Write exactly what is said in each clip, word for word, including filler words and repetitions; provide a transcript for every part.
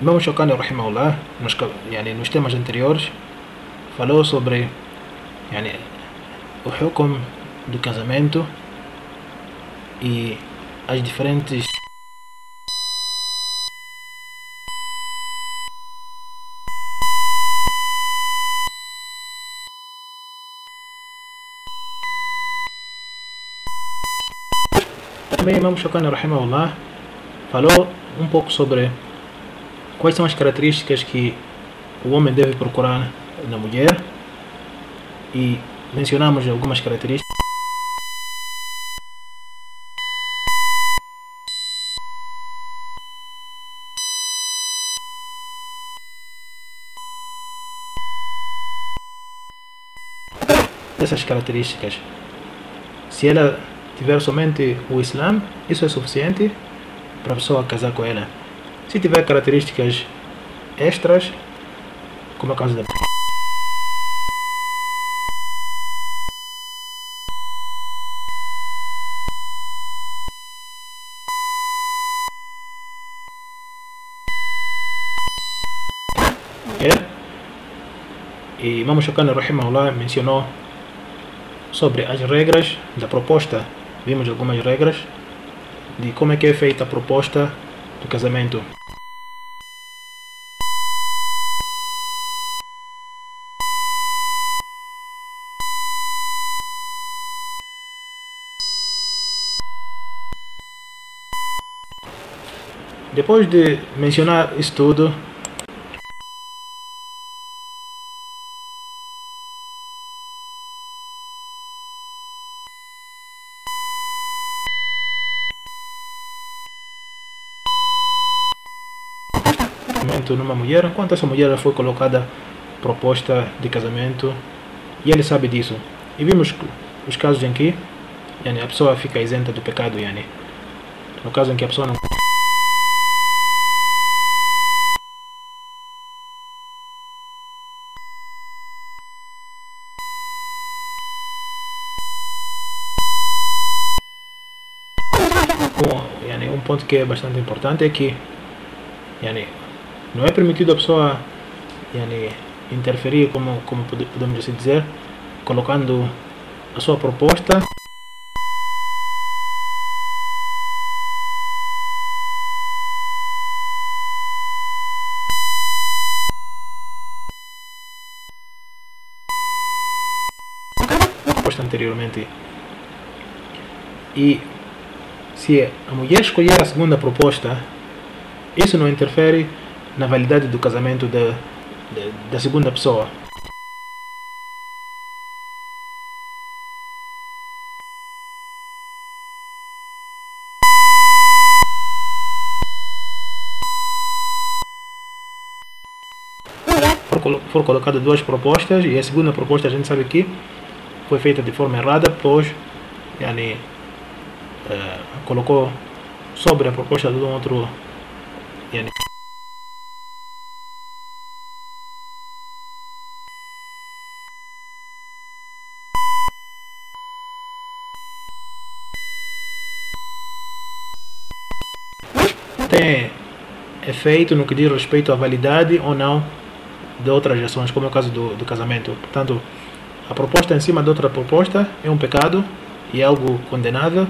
Imam Shawkani rahimahullah, nos, yani, nos temas anteriores, falou sobre yani, o hukum do casamento e as diferentes também Imam Shawkani rahimahullah falou um pouco sobre quais são as características que o homem deve procurar na mulher e mencionamos algumas características. Essas características, se ela tiver somente o Islã, isso é suficiente para a pessoa casar com ela. Se tiver características extras, como é o caso da é? E Imam Shawkani rahimahullah mencionou sobre as regras da proposta. Vimos algumas regras de como é que é feita a proposta do casamento. Depois de mencionar isso tudo, numa mulher, enquanto essa mulher foi colocada proposta de casamento e ele sabe disso. E vimos os casos em que yani, a pessoa fica isenta do pecado. Yani. No caso em que a pessoa não um, yani, um ponto que é bastante importante é que yani, não é permitido a pessoa yani, interferir, como, como podemos assim dizer, colocando a sua proposta proposta anteriormente. E se a mulher escolher a segunda proposta, isso não interfere na validade do casamento da, da, da segunda pessoa. For, for colocado duas propostas e a segunda proposta a gente sabe que foi feita de forma errada, pois yani, uh, colocou sobre a proposta de um outro yani, tem efeito no que diz respeito à validade ou não de outras ações, como é o caso do, do casamento. Portanto, a proposta em cima de outra proposta é um pecado e é algo condenável.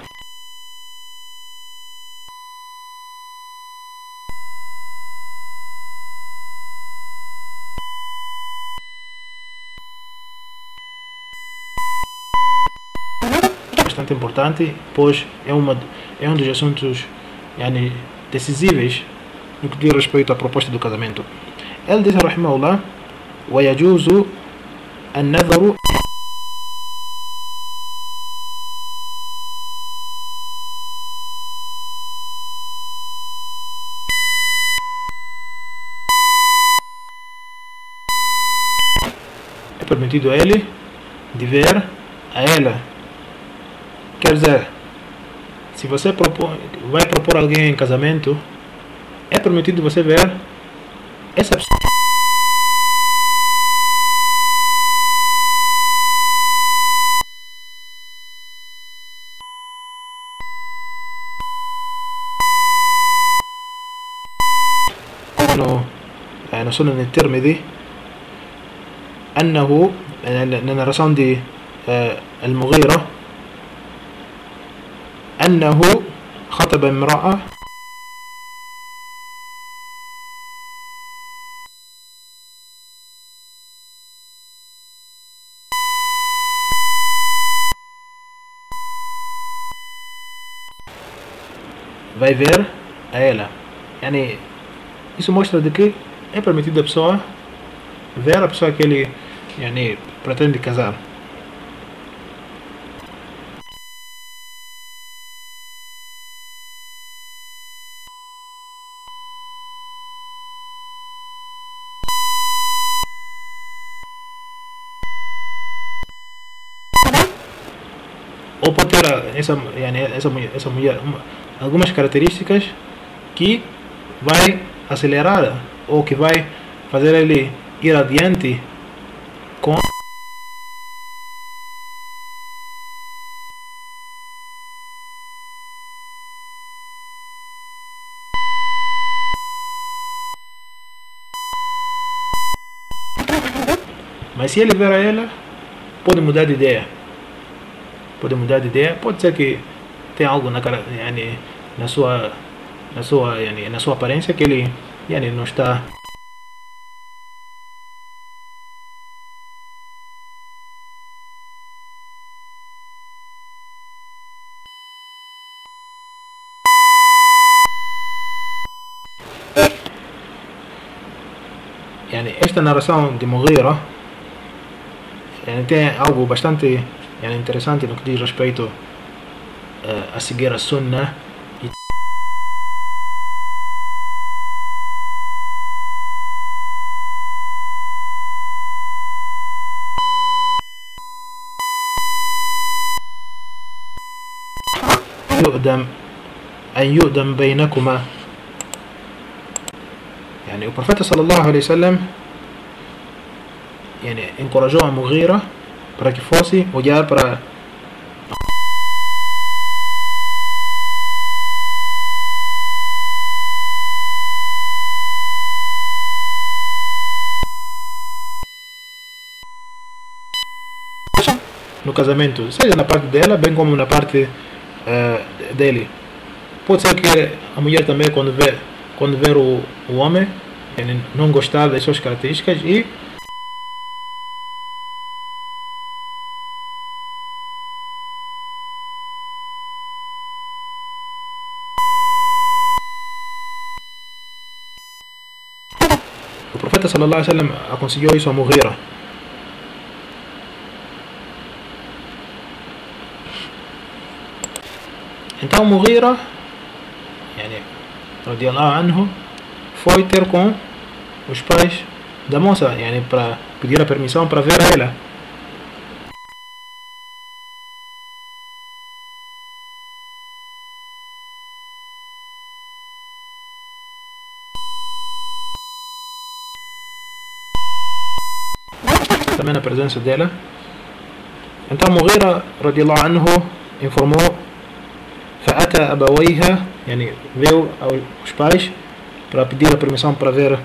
Bastante importante, pois é, uma, é um dos assuntos yani, decisíveis no que diz respeito à proposta do casamento. Ele diz, rahimahullah, ويجوز النظر é permitido a ele de ver a ela. Quer dizer, se você propor, vai propor alguém em casamento, é permitido você ver essa pessoa. يعني سنن الترمذي أنه narração de uh, المغيرة أنه خطب امرأة vai ver a ela. Yani, isso mostra de que é permitido a pessoa ver a pessoa que ele yani, pretende casar. Ou pode ter essa, yani, essa, mulher, essa mulher algumas características que vai acelerar ou que vai fazer ele ir adiante com mas se ele ver a ela pode mudar de ideia pode mudar de ideia pode ser que tem algo na cara yani, na sua na sua yani, na sua aparência que ele yani, não está yani, esta narração de Mughira yani, tem algo bastante yani, interessante no que diz respeito uh, a seguir a Sunnah e يؤدم أن يؤدم بينكما يعني o profeta sallallahu alaihi wasallam يعني encorajou a Mughira para que fosse olhar para no casamento, seja na parte dela bem como na parte uh, dele. Pode ser que a mulher também quando vê quando ver o, o homem ele não gostar das suas características e o profeta sallallahu alaihi wasallam aconselhou isso a Mughira. Então Mughira yani, radiallahu anhu foi ter com os pais da moça yani, para pedir a permissão para ver ela. Também na presença dela. Então Mughira radiallahu anhu informou فأتى أبويها يعني veio aos pais para pedir a permissão para ver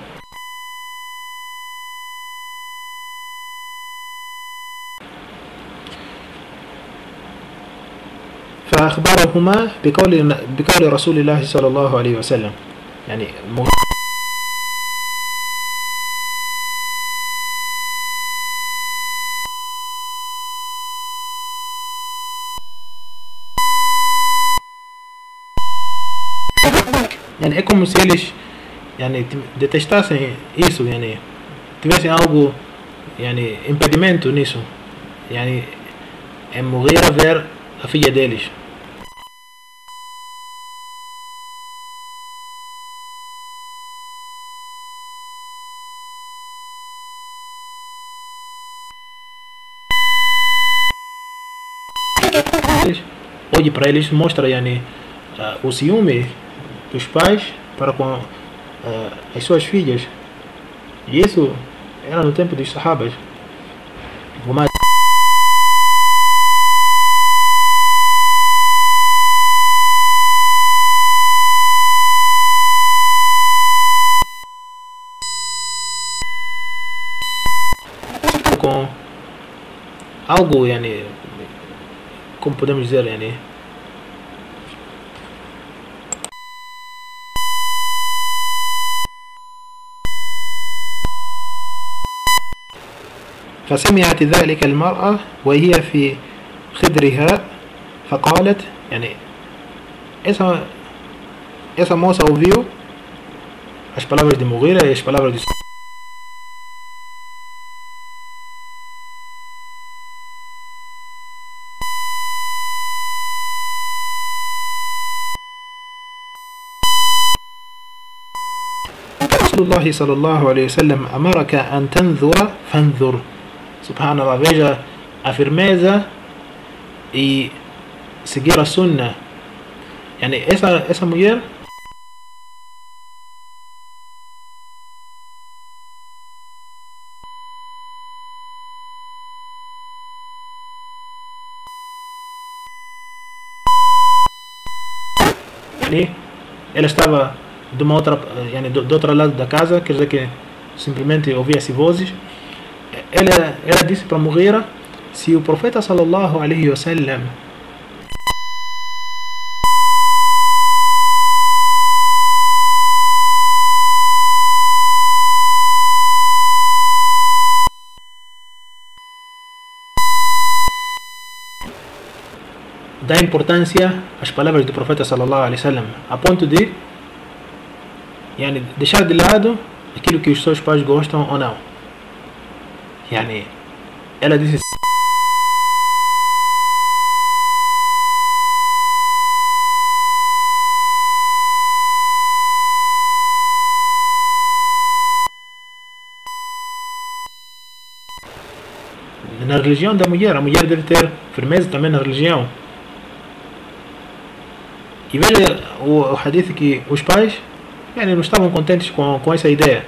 فأخبرهما بقول بقول رسول الله صلى الله عليه وسلم يعني يعني é como se eles يعني detestassem isso يعني tivessem algo يعني impedimento nisso يعني em Mughira ver a filha deles. Olhe para eles mostra yani, uh, o ciúme dos pais para com uh, as suas filhas. E isso era no tempo dos Sahabas. algo, yani, como podemos dizer, yani, فسمعت ذلك المرأة وهي في خدرها فقالت, يعني, essa, essa moça ouviu as palavras de Mughira e as palavras de Rasulullah sallallahu alaihi wasallam amaraka an tanzura fanzur. Subhanallah, veja a firmeza e seguir a sunna. Yani, essa, essa mulher yani, ela estava de uma outra, yani, do, do outro lado da casa, quer dizer que simplesmente ouvia-se vozes. Ela, ela disse para Mughira, se o profeta sallallahu alaihi wasallam dá importância às palavras do profeta sallallahu alaihi wasallam, a ponto de, yani, deixar de lado aquilo que os seus pais gostam ou não. Yani, ela disse na religião da mulher, a mulher deve ter firmeza também na religião. E veja o, o hadith que os pais, yani, não estavam contentes com, com essa ideia.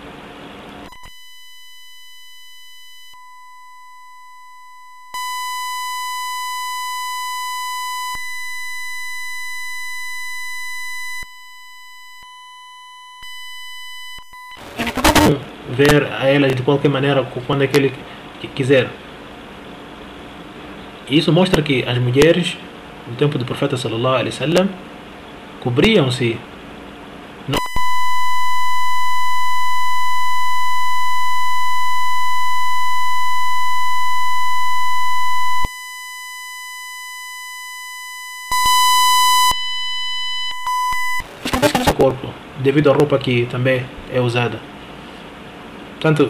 Ver a elas de qualquer maneira quando é que ele quiser. E isso mostra que as mulheres no tempo do profeta sallallahu alaihi wasallam cobriam-se no corpo devido à roupa que também é usada. Portanto,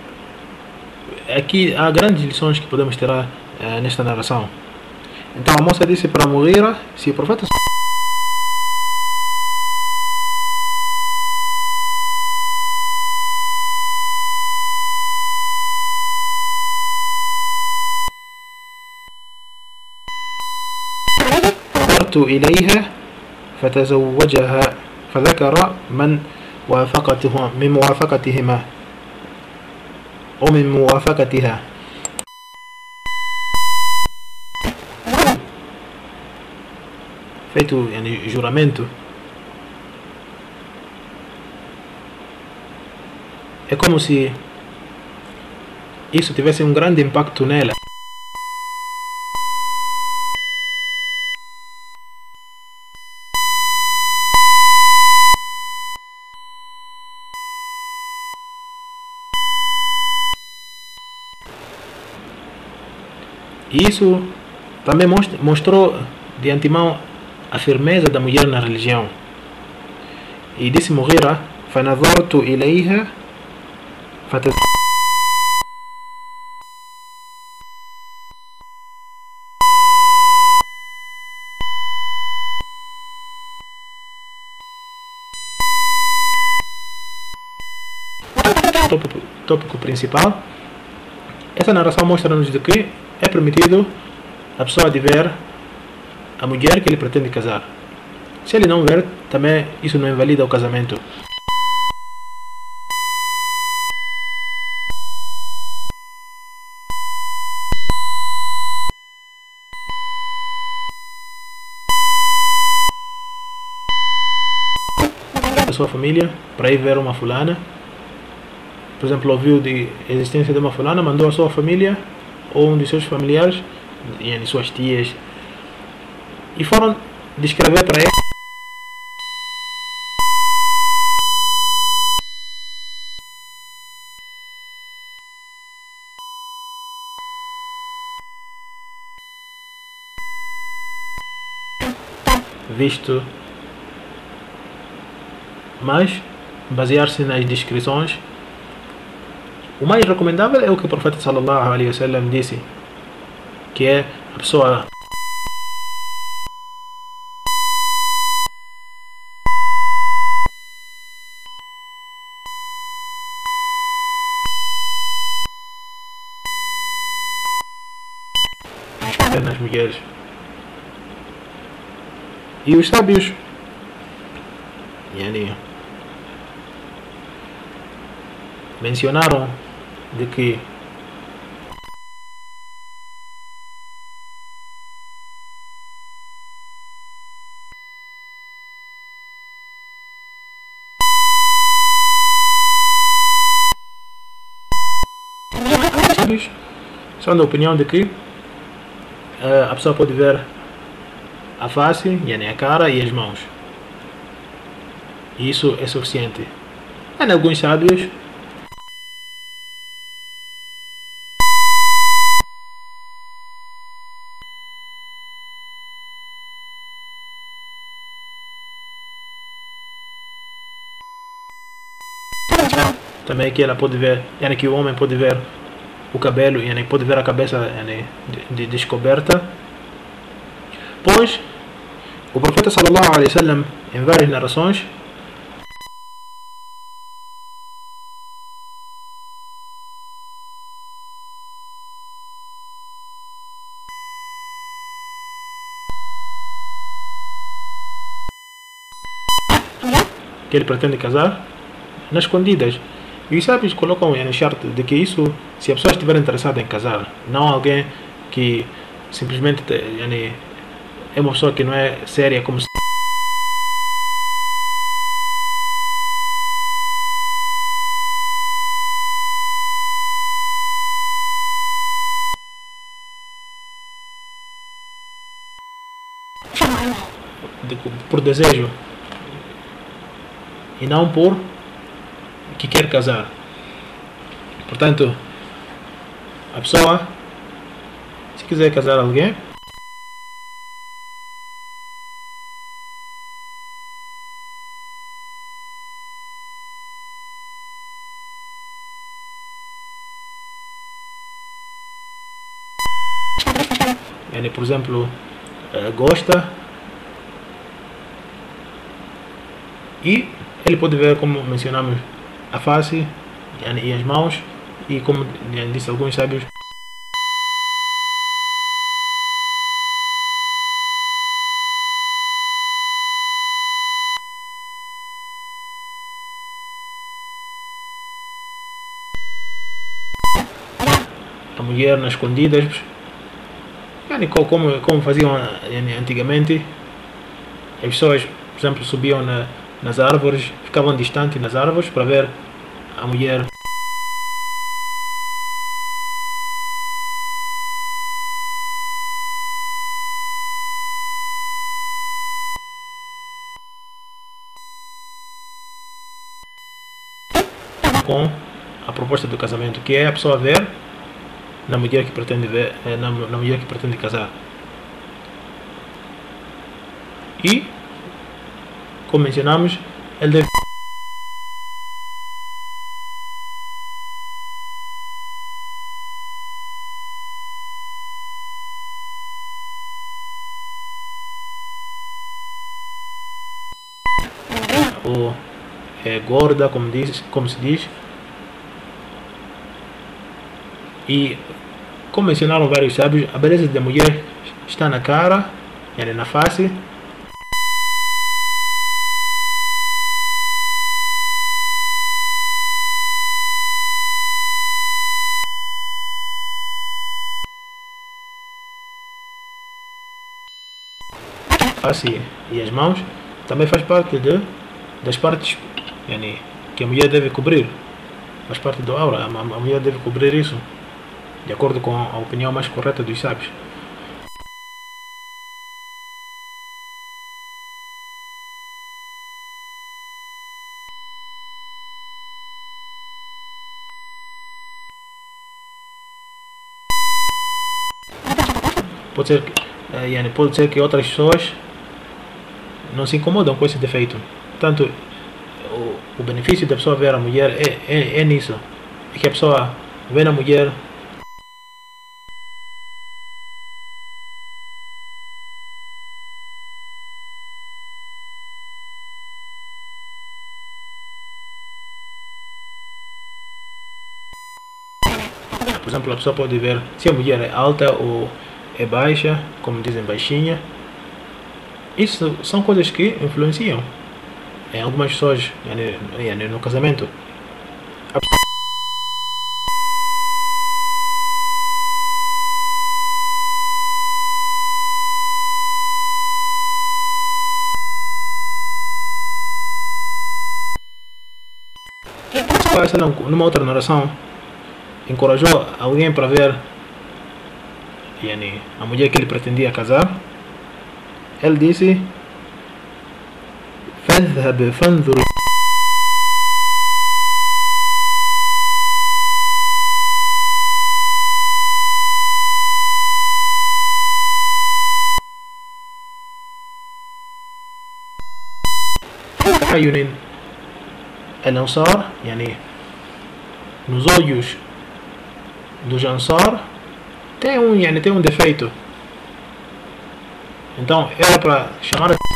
aqui há grandes lições que podemos tirar uh, nesta narração. Então a moça disse para Mughira, se o profeta إليها فتزوجها فذكر من وافقته من موافقتهما أو من موافقتها. feito, yani, juramento. É como se isso tivesse um grande impacto nela. E isso também mostrou de antemão a firmeza da mulher na religião. E disse Mughira, فَنَظَرْتُ إِلَيْهَا فَتَزَوَّجَهَا. Tópico, tópico principal. Essa narração mostra-nos de que é permitido a pessoa de ver a mulher que ele pretende casar. Se ele não ver, também isso não invalida o casamento. A sua família para ir ver uma fulana, por exemplo, ouviu de existência de uma fulana, mandou a sua família ou um dos seus familiares, yani suas tias, e foram descrever para ele visto, mas basear-se nas descrições, o mais recomendável é o que o profeta sallallahu alaihi wasallam disse, que é a pessoa nas mulheres. E os sábios, yani, mencionaram de que sábios são da opinião de que uh, a pessoa pode ver a face, yani a cara e as mãos. E isso é suficiente. Em alguns sábios também que ela pode ver, yani que o homem pode ver o cabelo, yani pode ver a cabeça, yani, de, de descoberta. Pois o profeta sallallahu alaihi wasallam, em várias narrações, que ele pretende casar nas escondidas. E os sábios colocam em charto de que isso, se a pessoa estiver interessada em casar, não alguém que simplesmente yani, é uma pessoa que não é séria, como se de, por desejo e não por que quer casar. Portanto, a pessoa, se quiser casar alguém, yani, por exemplo, gosta, e ele pode ver, como mencionamos, a face, yani, e as mãos, e como yani, disse alguns sábios, a mulher nas escondidas, yani, como, como faziam yani, antigamente. As pessoas, por exemplo, subiam na, nas árvores, ficavam distantes nas árvores para ver a mulher. Com a proposta do casamento, que é a pessoa ver na mulher que pretende ver, na, na mulher que pretende casar. E, como mencionamos, ele deve ou é gorda, como, diz, como se diz. E, como mencionaram vários sábios, a beleza da mulher está na cara, yani, na face. Face e as mãos também faz parte de, das partes, yani, que a mulher deve cobrir. Faz parte do aura, a, a mulher deve cobrir isso. de acordo com a opinião mais correta dos sábios. Pode ser, que- eh, yani, pode ser que outras pessoas não se incomodam com esse defeito. Portanto, o, o benefício da pessoa ver a mulher é, é, é nisso. É que a pessoa vê na mulher. Por exemplo, a pessoa pode ver se a mulher é alta ou é baixa, como dizem baixinha. Isso são coisas que influenciam em algumas pessoas, yani, yani, no casamento. A pessoa, sei lá, numa outra narração, encorajou alguém para ver, yani, a mulher que ele pretendia casar. Ele disse: فاذهب فانظر. أعين الأنصار, يعني nos olhos dos Ansar tem um, yani, tem um defeito. Então era para chamar a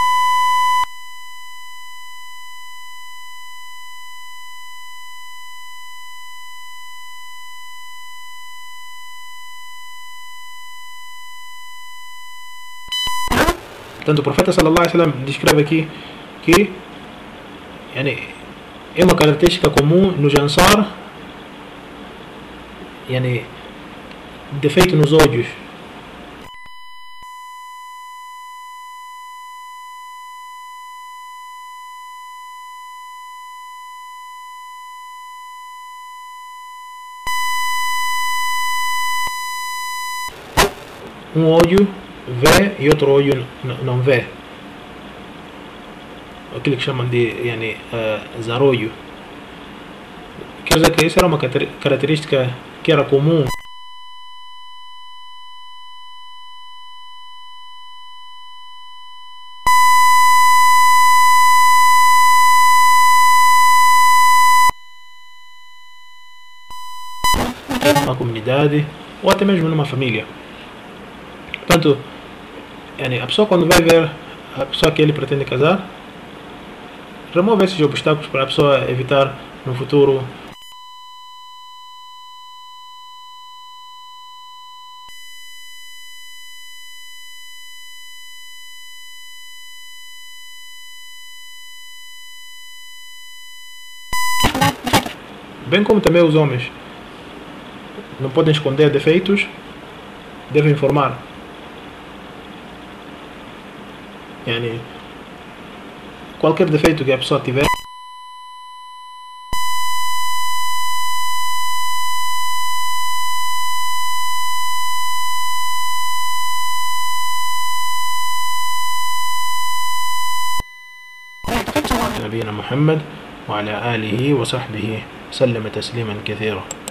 Portanto, o profeta sallallahu alaihi wasallam descreve aqui que, yani, é uma característica comum nos Ansar, yani, defeito nos olhos. Um olho vê e outro olho não vê. Aquilo que chamam de, yani, uh, zarolho. Quer dizer que essa era uma característica que era comum. Numa comunidade ou até mesmo numa família. Portanto, yani, a pessoa, quando vai ver a pessoa que ele pretende casar, remove esses obstáculos para a pessoa evitar no futuro bem como também os homens não podem esconder defeitos, devem informar. Yani, qualquer defeito que a pessoa tiver, نبينا محمد وعلى آله وصحبه سلم تسليما كثيرا.